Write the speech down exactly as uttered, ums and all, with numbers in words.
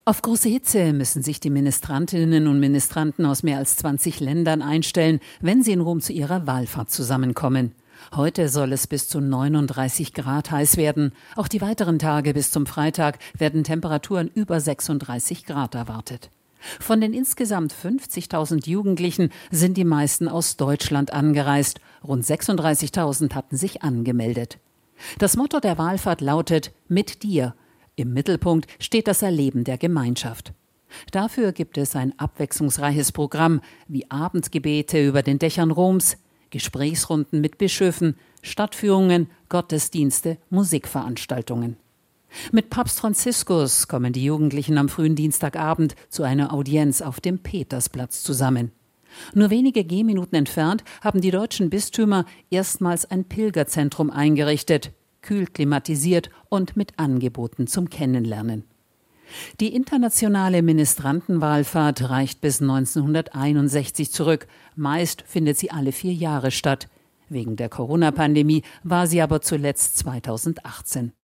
Auf große Hitze müssen sich die Ministrantinnen und Ministranten aus mehr als zwanzig Ländern einstellen, wenn sie in Rom zu ihrer Wallfahrt zusammenkommen. Heute soll es bis zu neununddreißig Grad heiß werden. Auch die weiteren Tage bis zum Freitag werden Temperaturen über sechsunddreißig Grad erwartet. Von den insgesamt fünfzigtausend Jugendlichen sind die meisten aus Deutschland angereist. Rund sechsunddreißigtausend hatten sich angemeldet. Das Motto der Wallfahrt lautet »Mit dir«. Im Mittelpunkt steht das Erleben der Gemeinschaft. Dafür gibt es ein abwechslungsreiches Programm wie Abendgebete über den Dächern Roms, Gesprächsrunden mit Bischöfen, Stadtführungen, Gottesdienste, Musikveranstaltungen. Mit Papst Franziskus kommen die Jugendlichen am frühen Dienstagabend zu einer Audienz auf dem Petersplatz zusammen. Nur wenige Gehminuten entfernt haben die deutschen Bistümer erstmals ein Pilgerzentrum eingerichtet, kühl klimatisiert und mit Angeboten zum Kennenlernen. Die internationale Ministrantenwallfahrt reicht bis neunzehnhunderteinundsechzig zurück. Meist findet sie alle vier Jahre statt. Wegen der Corona-Pandemie war sie aber zuletzt zweitausendachtzehn.